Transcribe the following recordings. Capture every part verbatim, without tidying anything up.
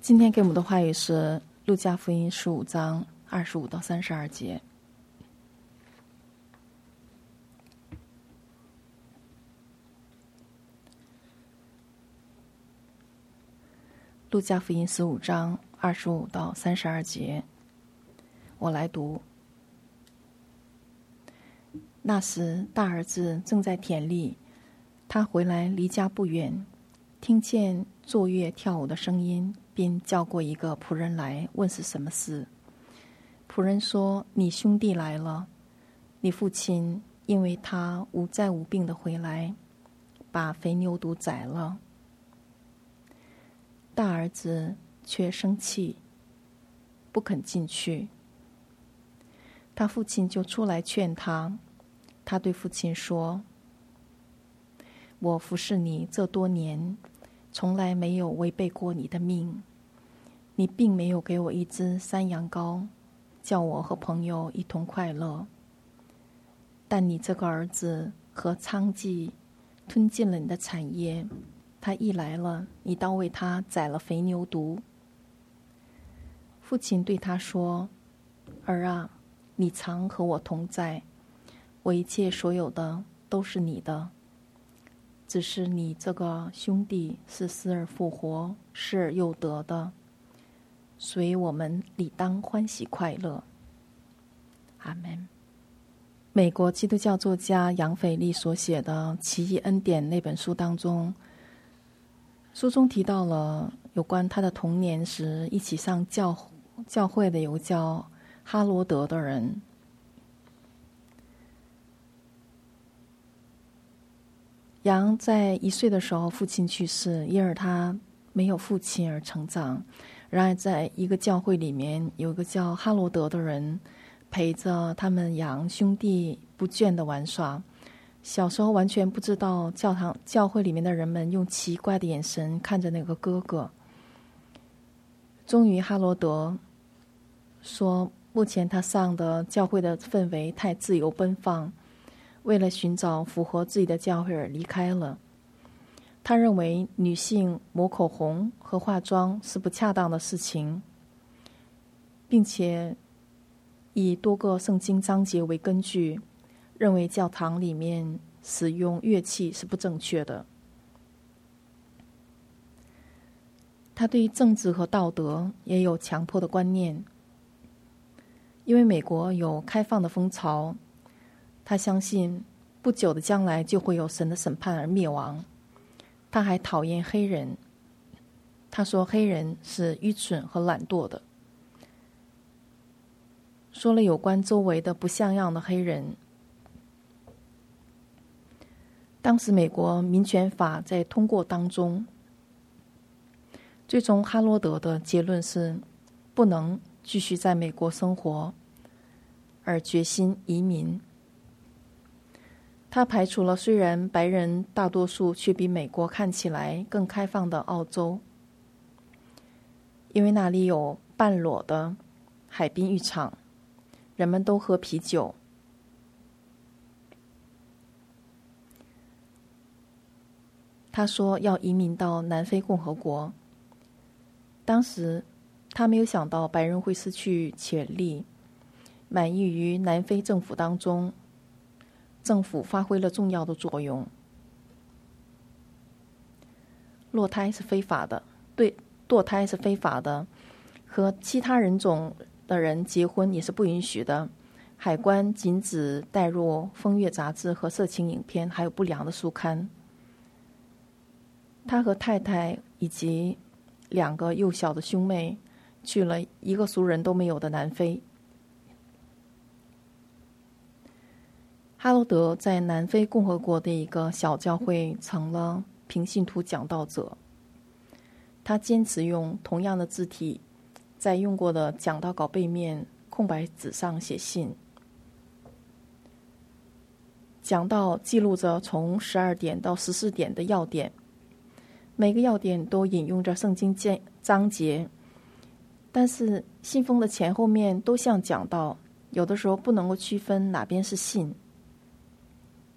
今天给我们的话语是路加福音十五章二十五到三十二节。路加福音十五章二十五到三十二节，我来读。那时，大儿子正在田里，他回来离家不远，听见坐乐跳舞的声音，便叫过一个仆人来，问是什么事。仆人说：“你兄弟来了，你父亲因为他无灾无病的回来，把肥牛犊宰了。”大儿子却生气，不肯进去。他父亲就出来劝他。他对父亲说：“我服侍你这多年，从来没有违背过你的命。你并没有给我一只山羊羔，叫我和朋友一同快乐。但你这个儿子和娼妓吞尽了你的产业，他一来了，你倒为他宰了肥牛犊。”父亲对他说：“儿啊，你常和我同在，我一切所有的都是你的。只是你这个兄弟是死而复活，失而又得的，所以我们理当欢喜快乐。”阿们。美国基督教作家杨腓力所写的《奇异恩典》那本书当中，书中提到了有关他的童年时一起上教教会的有个叫哈罗德的人。杨在一岁的时候父亲去世，因而他没有父亲而成长。然而在一个教会里面，有一个叫哈罗德的人陪着他们杨兄弟不倦的玩耍。小时候完全不知道教堂教会里面的人们用奇怪的眼神看着那个哥哥。终于哈罗德说，目前他上的教会的氛围太自由奔放，为了寻找符合自己的教会而离开了。他认为女性抹口红和化妆是不恰当的事情，并且以多个圣经章节为根据，认为教堂里面使用乐器是不正确的。他对政治和道德也有强迫的观念，因为美国有开放的风潮，他相信不久的将来就会有神的审判而灭亡。他还讨厌黑人，他说黑人是愚蠢和懒惰的，说了有关周围的不像样的黑人。当时美国民权法在通过当中，最终哈罗德的结论是不能继续在美国生活，而决心移民。他排除了虽然白人大多数却比美国看起来更开放的澳洲，因为那里有半裸的海滨浴场，人们都喝啤酒。他说要移民到南非共和国。当时他没有想到白人会失去潜力，满意于南非政府当中，政府发挥了重要的作用。堕胎是非法的，对，堕胎是非法的，和其他人种的人结婚也是不允许的。海关禁止带入风月杂志和色情影片，还有不良的书刊。他和太太以及两个幼小的兄妹去了一个俗人都没有的南非。哈罗德在南非共和国的一个小教会成了平信徒讲道者。他坚持用同样的字体，在用过的讲道稿背面空白纸上写信。讲道记录着从十二点到十四点的要点，每个要点都引用着圣经章节，但是信封的前后面都像讲道，有的时候不能够区分哪边是信。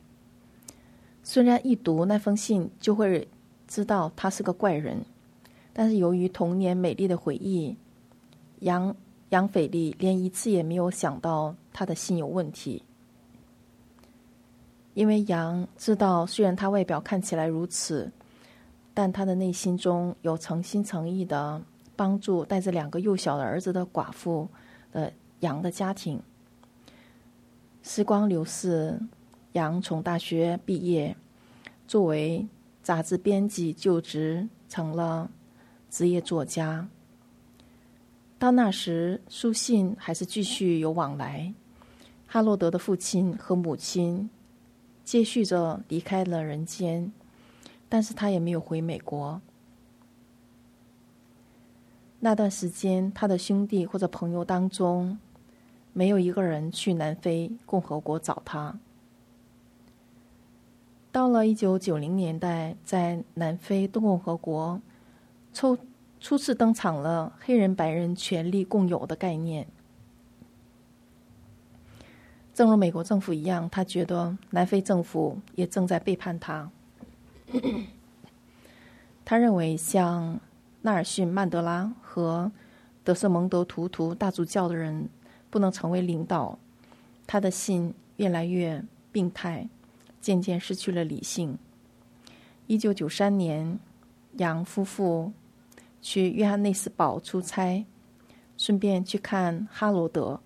虽然一读那封信就会知道他是个怪人， 但是由于童年美丽的回忆，杨杨斐利连一次也没有想到他的心有问题。因为杨知道，虽然他外表看起来如此，但他的内心中有诚心诚意的帮助带着两个幼小的儿子的寡妇的杨的家庭。时光流逝，杨从大学毕业，作为杂志编辑就职，成了职业作家。到那时，书信还是继续有往来。哈罗德的父亲和母亲接续着离开了人间，但是他也没有回美国。那段时间，他的兄弟或者朋友当中，没有一个人去南非共和国找他。到了一九九零年代，在南非共和国初初次登场了黑人白人权利共有的概念。正如美国政府一样，他觉得南非政府也正在背叛他。他认为像纳尔逊·曼德拉和德瑟蒙德·图图大主教的人不能成为领导。他的心越来越病态，渐渐失去了理性。一九九三年，杨夫妇去约翰内斯堡出差，顺便去看哈罗德。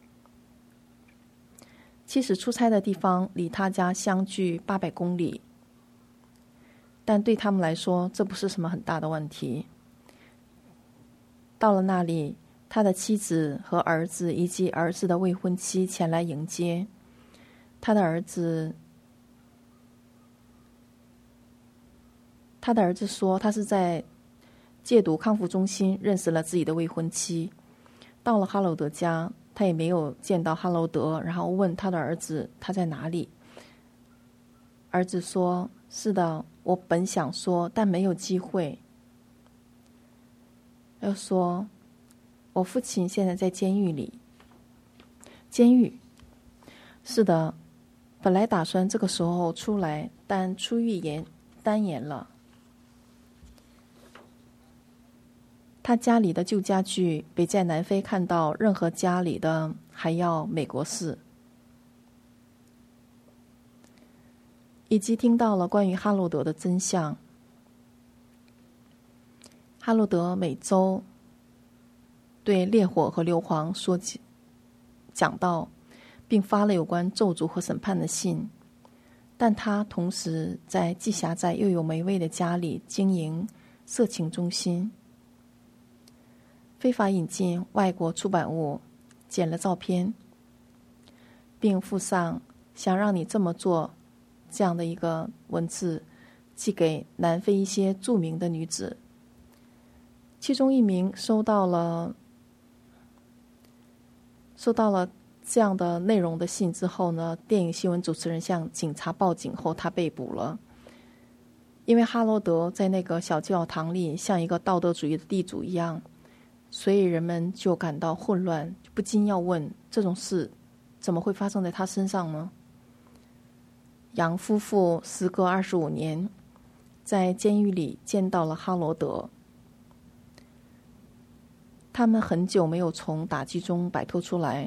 其实出差的地方离他家相距八百公里，但对他们来说，这不是什么很大的问题。到了那里，他的妻子和儿子以及儿子的未婚妻前来迎接。他的儿子，他的儿子说，他是在戒毒康复中心认识了自己的未婚妻。到了哈罗德家，他也没有见到哈罗德，然后问他的儿子他在哪里。儿子说，是的，我本想说，但没有机会。又说，我父亲现在在监狱里。监狱？是的，本来打算这个时候出来，但出狱延单延了。他家里的旧家具比在南非看到任何家里的还要美国式，以及听到了关于哈罗德的真相。哈罗德每周对烈火和硫磺说起讲道，并发了有关咒诅和审判的信，但他同时在既狭窄又有霉味的家里经营色情中心，非法引进外国出版物，剪了照片，并附上想让你这么做这样的一个文字，寄给南非一些著名的女子。其中一名收到了收到了这样的内容的信之后呢，电影新闻主持人向警察报警后，他被捕了。因为哈罗德在那个小教堂里像一个道德主义的地主一样，所以人们就感到混乱，不禁要问，这种事怎么会发生在他身上呢？杨夫妇时隔二十五年，在监狱里见到了哈罗德。他们很久没有从打击中摆脱出来。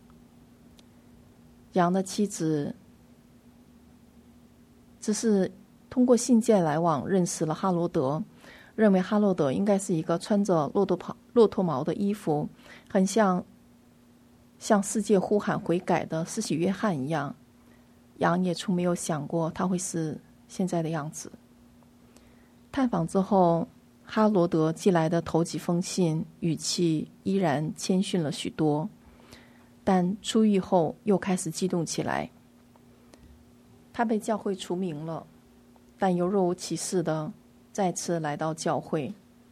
杨的妻子只是通过信件来往认识了哈罗德，认为哈罗德应该是一个穿着骆驼袍、骆驼毛的衣服，很像向世界呼喊悔改的施洗约翰一样。杨也从没有想过他会是现在的样子。探访之后，哈罗德寄来的头几封信语气依然谦逊了许多，但出狱后又开始激动起来。他被教会除名了，但又若无其事的再次来到教会。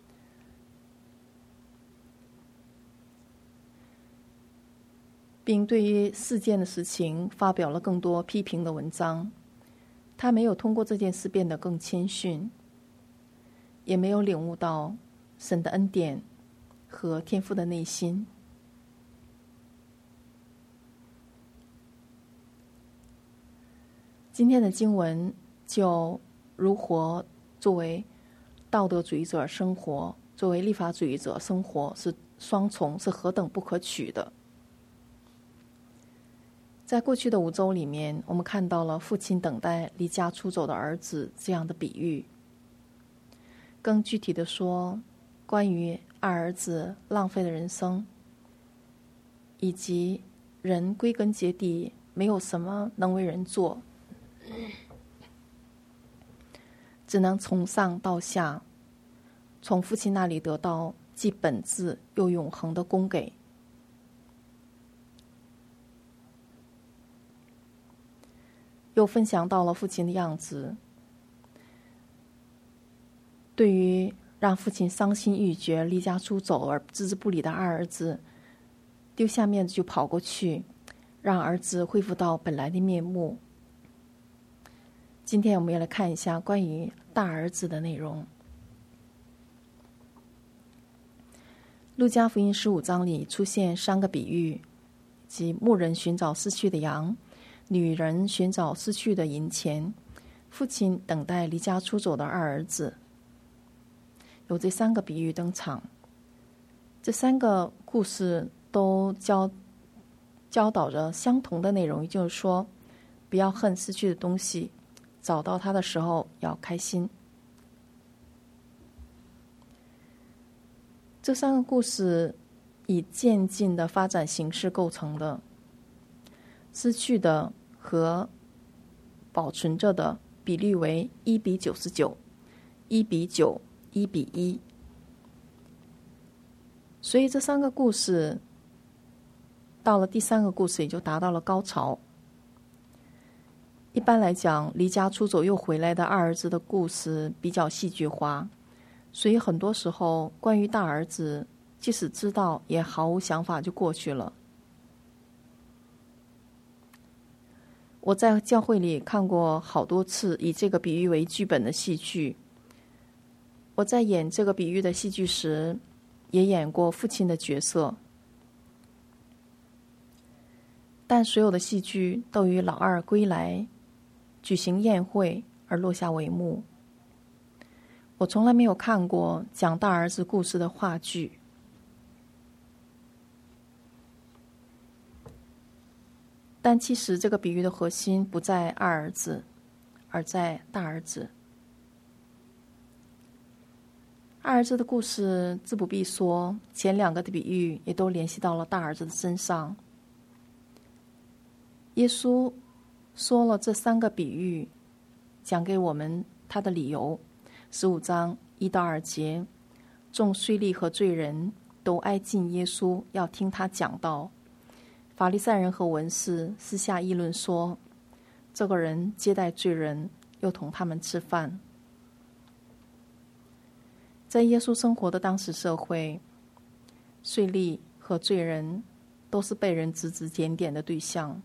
并对于事件的实情发表了更多批评的文章。他没有通过这件事变得更谦逊，也没有领悟到神的恩典和天父的内心。今天的经文就如何作为道德主义者生活， 作为立法主义者生活是双重，是何等不可取的。在过去的五周里面，我们看到了父亲等待离家出走的儿子这样的比喻。更具体的说，关于二儿子浪费的人生，以及人归根结底没有什么能为人做，只能从上到下，从父亲那里得到既本质又永恒的供给。又分享到了父亲的样子，对于让父亲伤心欲绝、离家出走而置之不理的二儿子，丢下面子就跑过去，让儿子恢复到本来的面目。今天我们要来看一下关于大儿子的内容。路加福音十五章里出现三个比喻，即牧人寻找失去的羊，女人寻找失去的银钱，父亲等待离家出走的二儿子。有这三个比喻登场，这三个故事都教教导着相同的内容，也就是说，不要恨失去的东西，找到它的时候要开心。这三个故事以渐进的发展形式构成的，失去的和保存着的比例为一比九十九，一比九，一比一。所以这三个故事到了第三个故事也就达到了高潮。一般来讲，离家出走又回来的二儿子的故事比较戏剧化，所以很多时候关于大儿子即使知道也毫无想法就过去了。我在教会里看过好多次以这个比喻为剧本的戏剧。我在演这个比喻的戏剧时，也演过父亲的角色，但所有的戏剧都于老二归来举行宴会而落下帷幕。我从来没有看过讲大儿子故事的话剧。但其实这个比喻的核心不在二儿子，而在大儿子。二儿子的故事自不必说，前两个的比喻也都联系到了大儿子的身上。耶稣说了这三个比喻，讲给我们他的理由。十五章一到二节，众税吏和罪人都挨近耶稣，要听他讲道。法利赛人和文士私下议论说，这个人接待罪人，又同他们吃饭。在耶稣生活的当时社会，税吏和罪人都是被人指指点点的对象。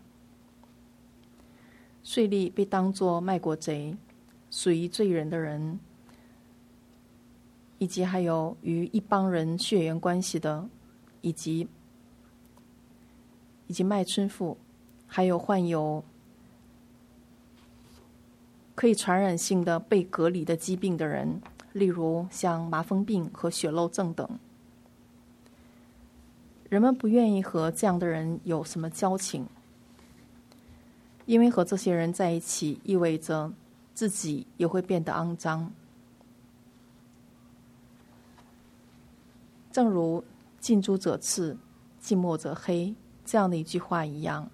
税吏被当作卖国贼，属于罪人的人，以及还有与一帮人血缘关系的，以及以及卖春妇，还有患有可以传染性的被隔离的疾病的人，例如像麻风病和血漏症等。人们不愿意和这样的人有什么交情，因为和这些人在一起意味着自己也会变得肮脏。正如近朱者赤，近墨者黑这样的一句话一样，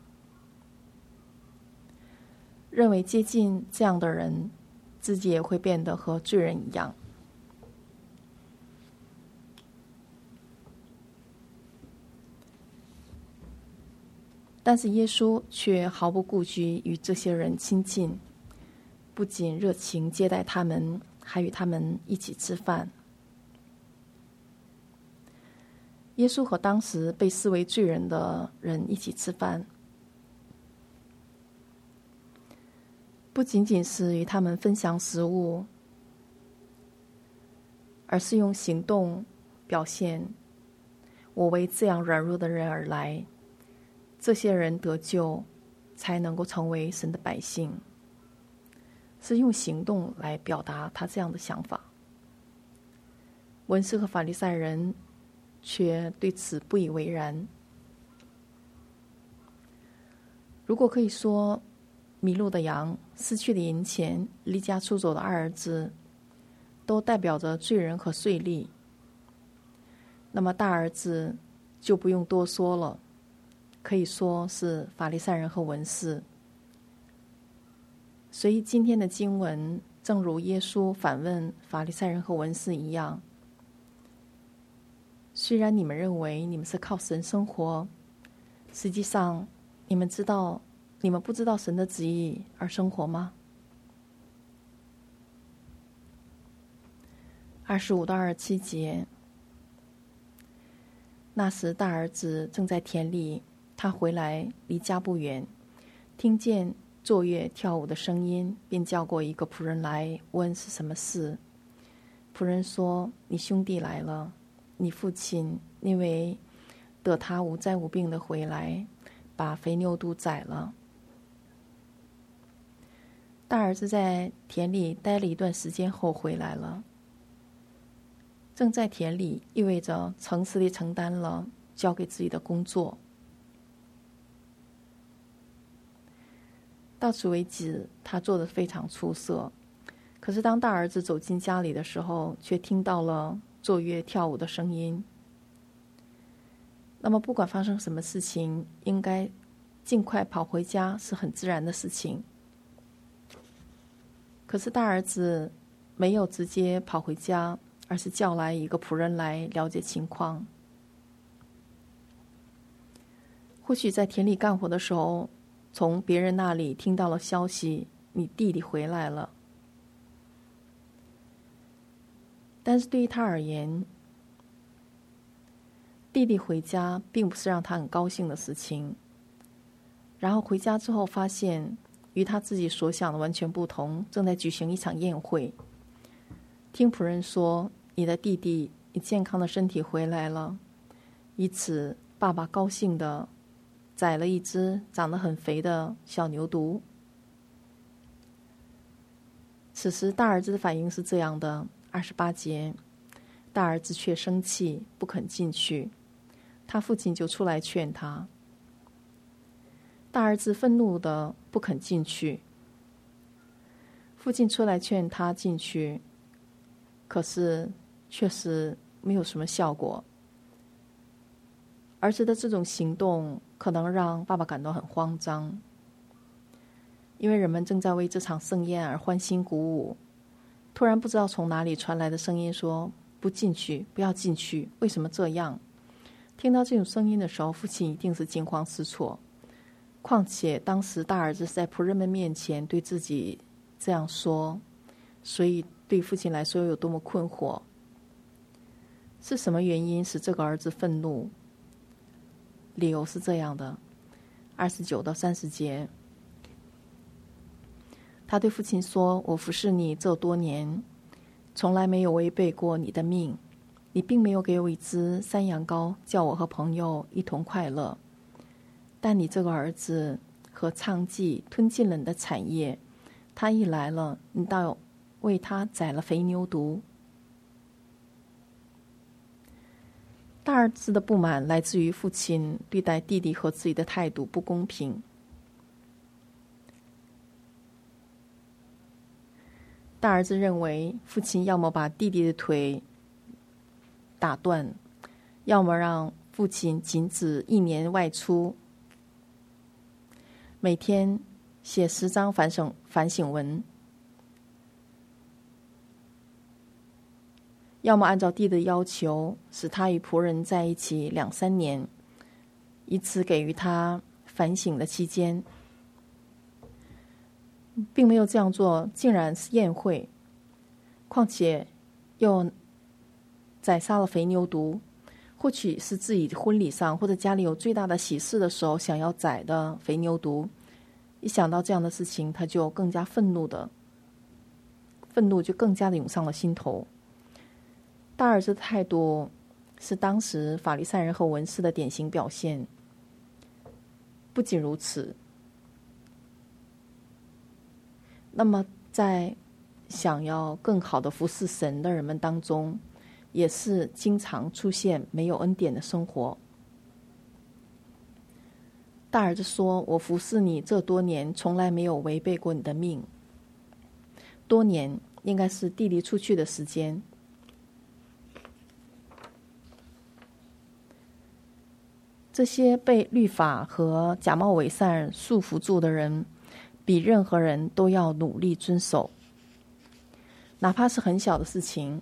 认为接近这样的人，自己也会变得和罪人一样。但是耶稣却毫不顾忌与这些人亲近，不仅热情接待他们，还与他们一起吃饭。耶稣和当时被视为罪人的人一起吃饭，不仅仅是与他们分享食物，而是用行动表现我为这样软弱的人而来，这些人得救才能够成为神的百姓，是用行动来表达他这样的想法。 文士和法利赛人却对此不以为然。如果可以说，迷路的羊、失去的银钱、离家出走的二儿子，都代表着罪人和税吏，那么大儿子就不用多说了，可以说是法利赛人和文士。所以今天的经文正如耶稣反问法利赛人和文士一样，虽然你们认为你们是靠神生活，实际上你们知道你们不知道神的旨意而生活吗？二十五到二十七节，那时大儿子正在田里，他回来离家不远，听见坐乐跳舞的声音，便叫过一个仆人来问是什么事。仆人说：你兄弟来了，你父亲因为得他无灾无病的回来，把肥牛犊宰了。大儿子在田里待了一段时间后回来了。正在田里意味着诚实地承担了交给自己的工作。到此为止，他做得非常出色。可是当大儿子走进家里的时候，却听到了坐乐跳舞的声音。那么不管发生什么事情，应该尽快跑回家是很自然的事情。可是大儿子没有直接跑回家，而是叫来一个仆人来了解情况。或许在田里干活的时候，从别人那里听到了消息，你弟弟回来了。但是对于他而言，弟弟回家并不是让他很高兴的事情。然后回家之后发现与他自己所想的完全不同，正在举行一场宴会。听仆人说，你的弟弟以健康的身体回来了，因此爸爸高兴地宰了一只长得很肥的小牛犊。此时大儿子的反应是这样的，二十八节，大儿子却生气，不肯进去，他父亲就出来劝他。大儿子愤怒的不肯进去，父亲出来劝他进去，可是确实没有什么效果。儿子的这种行动可能让爸爸感到很慌张，因为人们正在为这场盛宴而欢欣鼓舞。突然不知道从哪里传来的声音说：不进去，不要进去，为什么这样？听到这种声音的时候，父亲一定是惊慌失措。况且当时大儿子是在仆人们面前对自己这样说，所以对父亲来说有多么困惑。是什么原因使这个儿子愤怒？理由是这样的，二十九到三十节，他对父亲说：我服侍你这多年，从来没有违背过你的命，你并没有给我一只山羊羔，叫我和朋友一同快乐。但你这个儿子和娼妓吞尽了你的产业，他一来了，你倒为他宰了肥牛犊。大儿子的不满来自于父亲对待弟弟和自己的态度不公平。大儿子认为父亲要么把弟弟的腿打断，要么让父亲禁止一年外出，每天写十张反省反省文，要么按照弟的要求，使他与仆人在一起两三年，以此给予他反省的期间。并没有这样做，竟然是宴会，况且又宰杀了肥牛犊，或许是自己婚礼上或者家里有最大的喜事的时候想要宰的肥牛犊。一想到这样的事情，他就更加愤怒的愤怒就更加的涌上了心头。大儿子的态度是当时法利赛人和文士的典型表现。不仅如此，那么在想要更好的服侍神的人们当中， 也是经常出现没有恩典的生活。大儿子说，我服侍你这多年，从来没有违背过你的命。多年应该是弟弟出去的时间。这些被律法和假冒伪善束缚住的人，比任何人都要努力遵守，哪怕是很小的事情，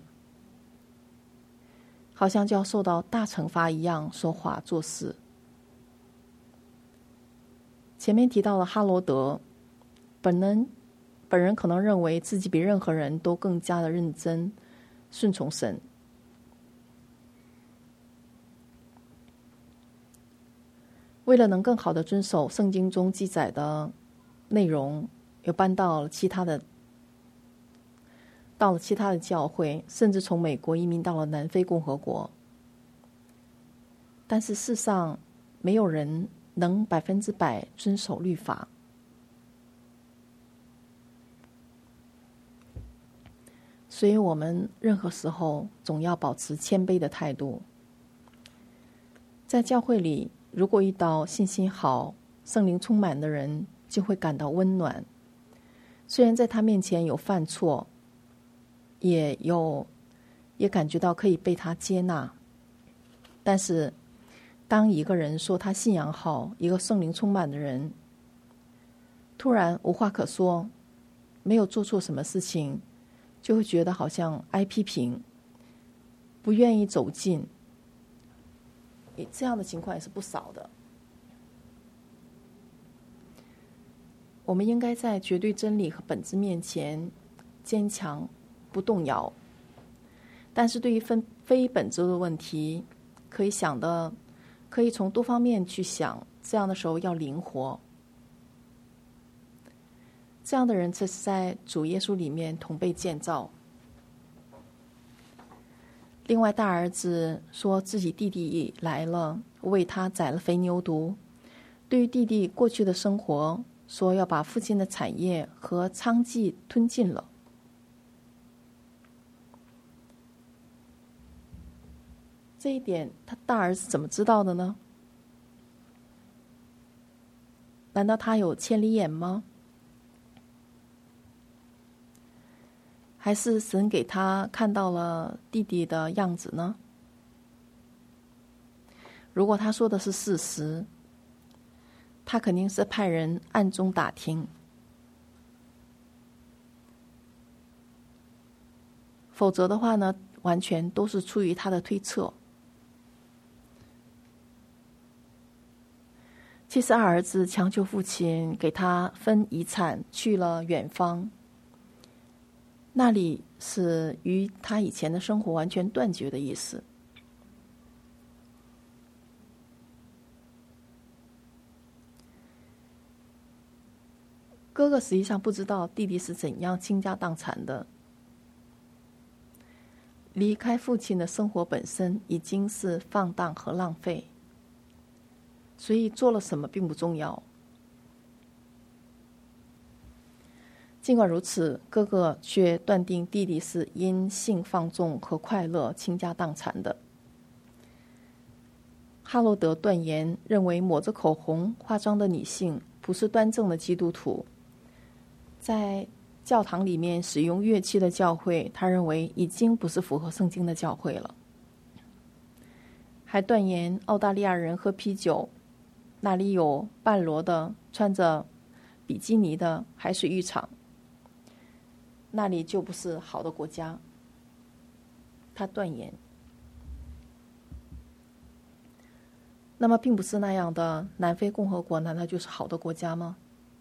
好像就要受到大惩罚一样说话做事。前面提到了哈罗德，本人本人可能认为自己比任何人都更加的认真顺从神。为了能更好的遵守圣经中记载的内容，又搬到了其他的到了其他的教会，甚至从美国移民到了南非共和国。但是世上没有人能百分之百遵守律法，所以我们任何时候总要保持谦卑的态度。在教会里，如果遇到信心好、圣灵充满的人，就会感到温暖。虽然在他面前有犯错，也有也感觉到可以被他接纳，但是当一个人说他信仰好，一个圣灵充满的人突然无话可说，没有做错什么事情，就会觉得好像挨批评，不愿意走近。这样的情况也是不少的。我们应该在绝对真理和本质面前坚强不动摇，但是对于分非本质的问题，可以想的可以从多方面去想，这样的时候要灵活。这样的人才是在主耶稣里面同被建造。另外，大儿子说自己弟弟来了，为他宰了肥牛犊。对于弟弟过去的生活，说要把父亲的产业和娼妓吞尽了。这一点，他大儿子怎么知道的呢？难道他有千里眼吗？还是神给他看到了弟弟的样子呢？如果他说的是事实，他肯定是派人暗中打听，否则的话呢，完全都是出于他的推测。其实二儿子强求父亲给他分遗产，去了远方，那里是与他以前的生活完全断绝的意思。哥哥实际上不知道弟弟是怎样倾家荡产的。离开父亲的生活本身已经是放荡和浪费，所以做了什么并不重要。尽管如此，哥哥却断定弟弟是因性放纵和快乐倾家荡产的。哈罗德断言认为抹着口红化妆的女性不是端正的基督徒。在教堂里面使用乐器的教会，他认为已经不是符合圣经的教会了。还断言澳大利亚人喝啤酒，那里有半裸的穿着比基尼的海水浴场，那里就不是好的国家。他断言。那么并不是那样的，南非共和国难道就是好的国家吗？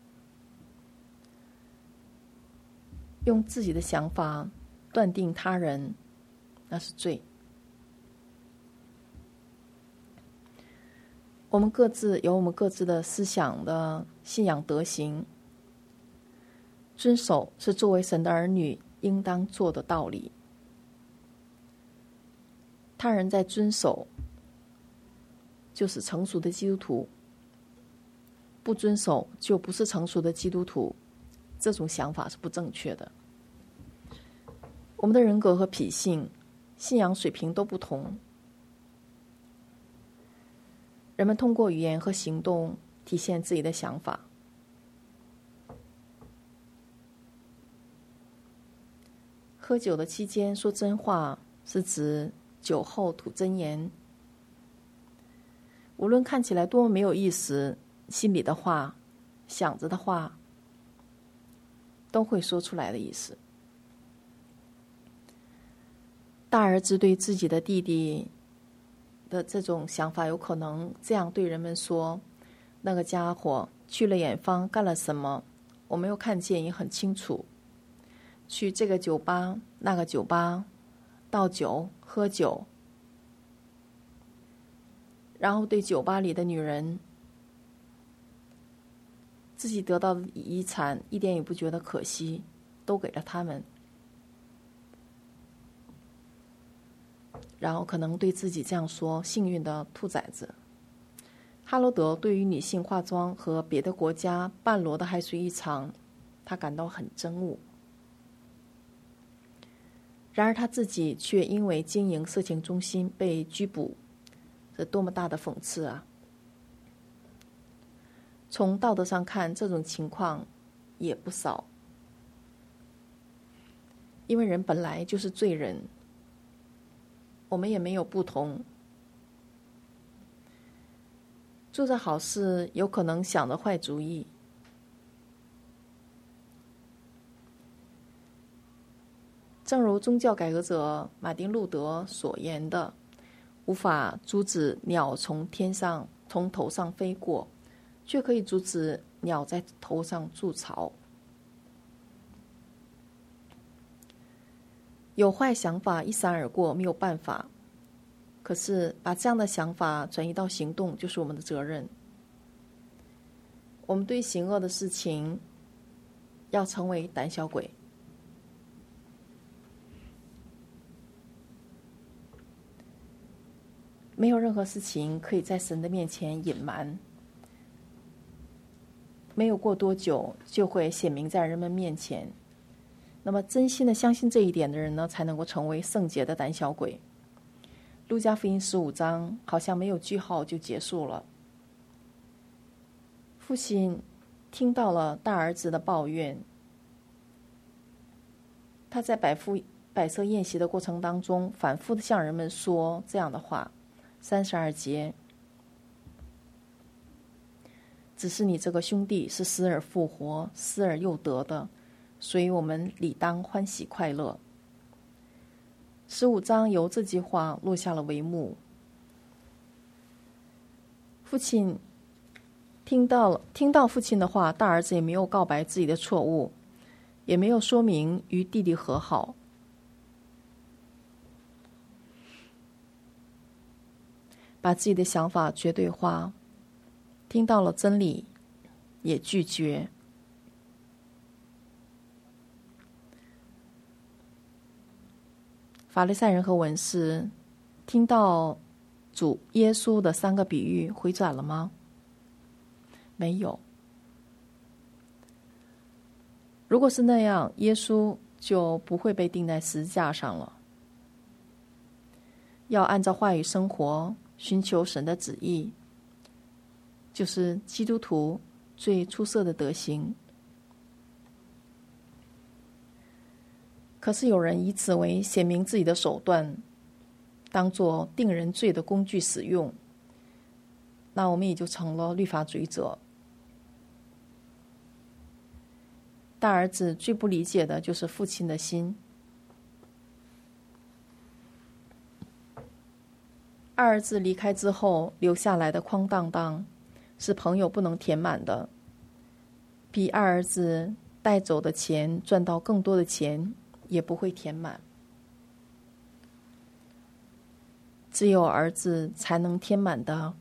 用自己的想法断定他人，那是罪。我们各自有我们各自的思想的信仰德行，遵守是作为神的儿女应当做的道理。他人在遵守，就是成熟的基督徒；不遵守，就不是成熟的基督徒。这种想法是不正确的。我们的人格和脾性信仰水平都不同。人们通过语言和行动体现自己的想法。喝酒的期间说真话，是指酒后吐真言。无论看起来多么没有意思，心里的话，想着的话，都会说出来的意思。大儿子对自己的弟弟的这种想法，有可能这样对人们说：那个家伙去了远方干了什么，我没有看见，也很清楚。去这个酒吧那个酒吧倒酒喝酒，然后对酒吧里的女人，自己得到的遗产一点也不觉得可惜，都给了他们。然后可能对自己这样说：幸运的兔崽子。哈罗德对于女性化妆和别的国家半裸的海水浴场，他感到很憎恶。然而他自己却因为经营色情中心被拘捕，这多么大的讽刺啊！从道德上看，这种情况也不少，因为人本来就是罪人，我们也没有不同。做着好事，有可能想着坏主意。正如宗教改革者马丁·路德所言的，无法阻止鸟从天上从头上飞过，却可以阻止鸟在头上筑巢。有坏想法一闪而过，没有办法。可是把这样的想法转移到行动，就是我们的责任。我们对行恶的事情要成为胆小鬼。没有任何事情可以在神的面前隐瞒，没有过多久就会显明在人们面前。那么真心的相信这一点的人呢，才能够成为圣洁的胆小鬼。路加福音十五章好像没有句号就结束了。父亲听到了大儿子的抱怨，他在摆副摆设宴席的过程当中，反复的向人们说这样的话。三十二节，只是你这个兄弟是死而复活，死而又得的，所以我们理当欢喜快乐。十五章由这句话落下了帷幕。父亲听到了，听到父亲的话，大儿子也没有告白自己的错误，也没有说明与弟弟和好。把自己的想法绝对化，听到了真理，也拒绝。法利赛人和文士听到主耶稣的三个比喻，回转了吗？没有。如果是那样，耶稣就不会被钉在十字架上了。要按照话语生活，寻求神的旨意，就是基督徒最出色的德行。可是有人以此为显明自己的手段，当作定人罪的工具使用，那我们也就成了律法主义者。大儿子最不理解的就是父亲的心。二儿子离开之后留下来的空荡荡，是朋友不能填满的，比二儿子带走的钱赚到更多的钱也不会填满。只有儿子才能填满的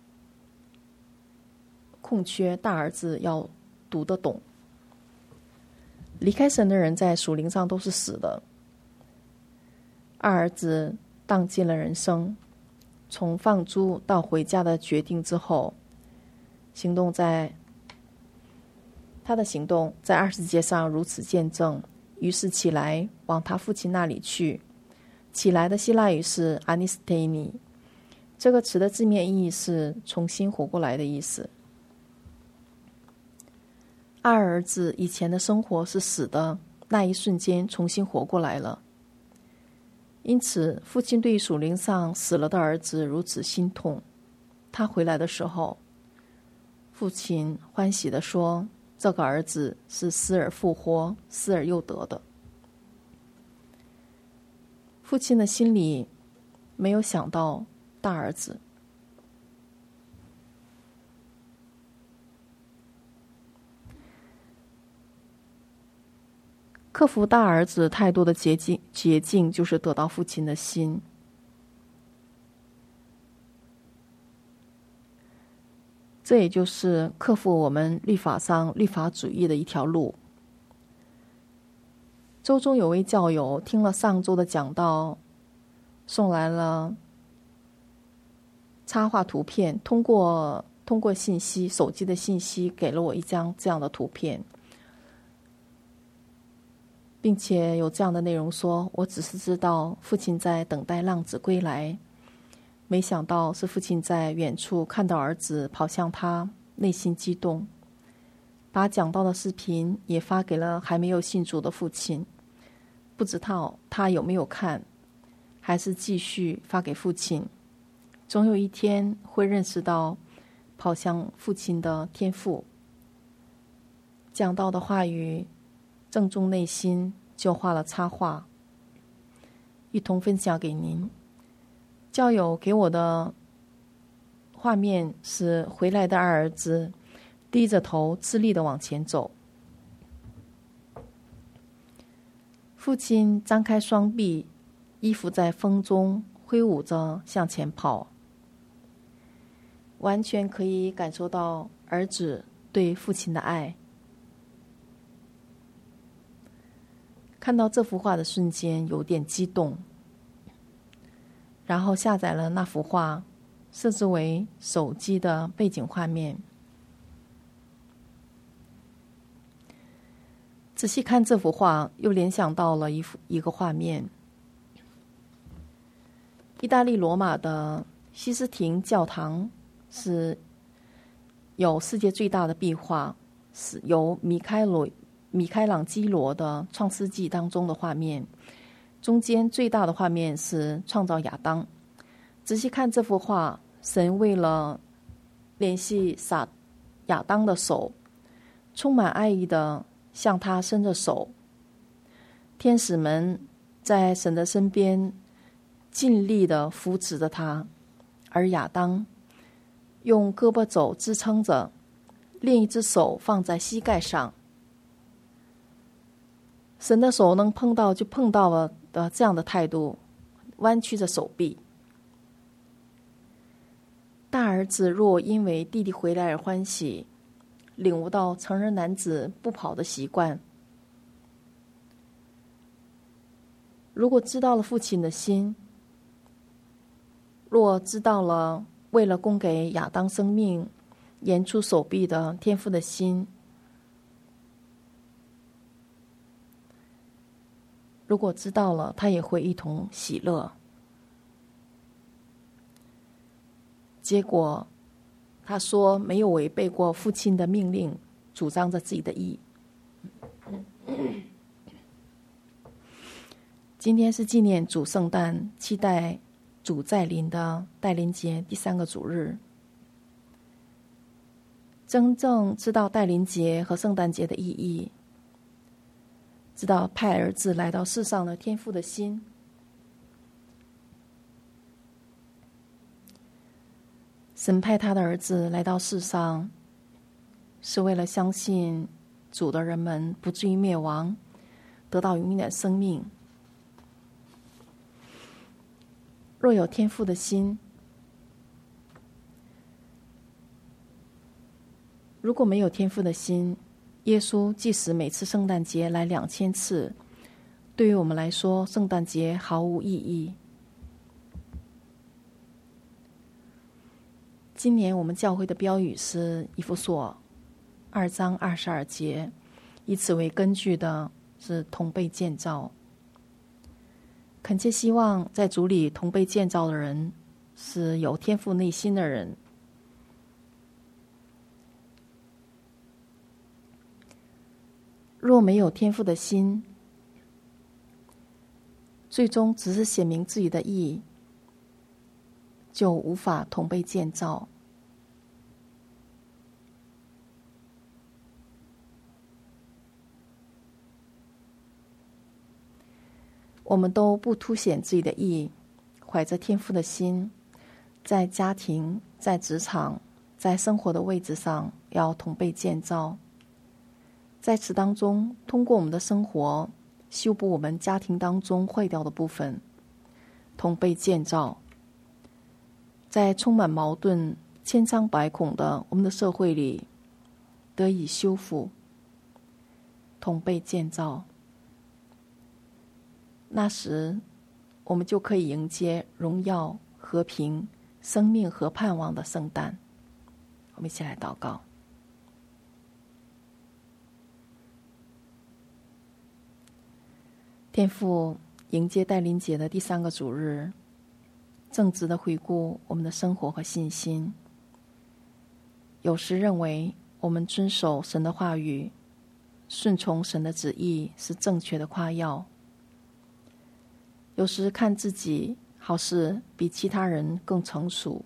空缺，大儿子要读得懂。离开神的人在属灵上都是死的。二儿子荡尽了人生，从放猪到回家的决定之后，行动在他的行动在二十节上如此见证，于是起来往他父亲那里去， 起来的希腊语是 anistemi， 这个词的字面意义是重新活过来的意思。二儿子以前的生活是死的，那一瞬间重新活过来了。因此父亲对属灵上死了的儿子如此心痛。他回来的时候，父亲欢喜地说，这个儿子是死而复活，死而又得的。父亲的心里没有想到大儿子。克服大儿子态度的捷径，捷径就是得到父亲的心。这也就是克服我们律法上律法主义的一条路。周中有位教友听了上周的讲道，送来了插画图片，通过通过信息手机的信息给了我一张这样的图片，并且有这样的内容说，我只是知道父亲在等待浪子归来，没想到是父亲在远处看到儿子跑向他，内心激动，把讲到的视频也发给了还没有信主的父亲，不知道他有没有看，还是继续发给父亲。总有一天会认识到跑向父亲的天父。讲到的话语正中内心，就画了插画，一同分享给您。教友给我的画面是回来的二儿子低着头吃力地往前走，父亲张开双臂，衣服在风中挥舞着向前跑，完全可以感受到儿子对父亲的爱。看到这幅画的瞬间有点激动，然后下载了那幅画，设置为手机的背景画面。仔细看这幅画，又联想到了一幅一个画面。意大利罗马的西斯廷教堂是有世界最大的壁画，是由米开罗米开朗基罗的《创世纪》当中的画面，中间最大的画面是创造亚当。仔细看这幅画，神为了联系撒亚当的手，充满爱意的向他伸着手，天使们在神的身边尽力的扶持着他，而亚当用胳膊肘支撑着，另一只手放在膝盖上。神的手能碰到就碰到了的这样的态度，弯曲着手臂。大儿子若因为弟弟回来而欢喜，领悟到成人男子不跑的习惯，如果知道了父亲的心，若知道了为了供给亚当生命延出手臂的天父的心，如果知道了，他也会一同喜乐。结果他说没有违背过父亲的命令，主张着自己的意。今天是纪念主圣诞，期待主再临的代临节第三个主日。真正知道代临节和圣诞节的意义，知道派儿子来到世上的天父的心，神派他的儿子来到世上，是为了相信主的人们不至于灭亡，得到永远的生命。若有天父的心，如果没有天父的心，耶稣即使每次圣诞节来两千次，对于我们来说，圣诞节毫无意义。今年我们教会的标语是以弗所二章二十二节，以此为根据的是同被建造。 恳切希望在主里同被建造的人是有天父内心的人。若没有天父的心，最终只是显明自己的义，就无法同被建造。我们都不凸显自己的义，怀着天父的心，在家庭、在职场、在生活的位置上要同被建造。在此当中，通过我们的生活修补我们家庭当中坏掉的部分，同被建造。在充满矛盾、千疮百孔的我们的社会里得以修复，同被建造。那时我们就可以迎接荣耀、和平、生命和盼望的圣诞。我们一起来祷告。天父，迎接带领节的第三个主日，正直的回顾我们的生活和信心。有时认为我们遵守神的话语，顺从神的旨意是正确的夸耀。有时看自己好似比其他人更成熟。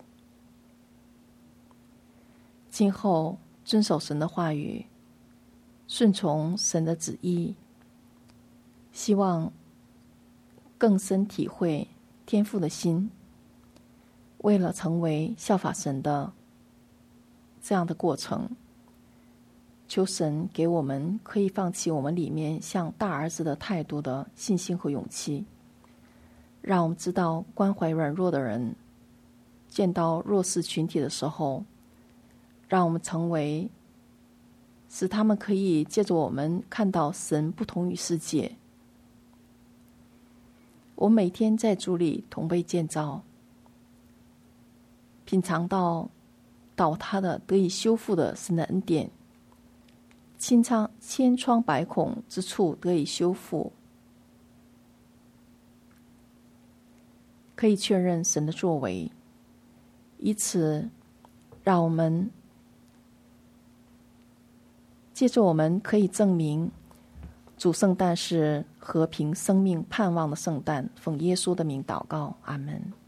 今后遵守神的话语，顺从神的旨意，希望更深体会天父的心，为了成为效法神的这样的过程，求神给我们可以放弃我们里面像大儿子的态度的信心和勇气，让我们知道关怀软弱的人，见到弱势群体的时候，让我们成为使他们可以借着我们看到神不同于世界。我每天在主里同被建造，品尝到倒塌的得以修复的神的恩典，千疮千疮百孔之处得以修复，可以确认神的作为，以此让我们借着我们可以证明主圣诞是和平、生命、盼望的圣诞。奉耶稣的名祷告，阿们。